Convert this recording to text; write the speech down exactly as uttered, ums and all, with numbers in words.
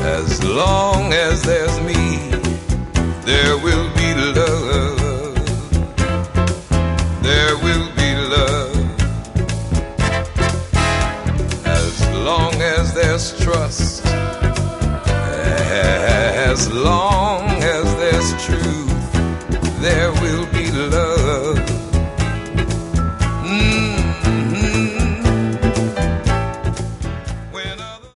As long as there's me, there will be love. There will be love. As long as there's trust, as long as there's truth, there will be love.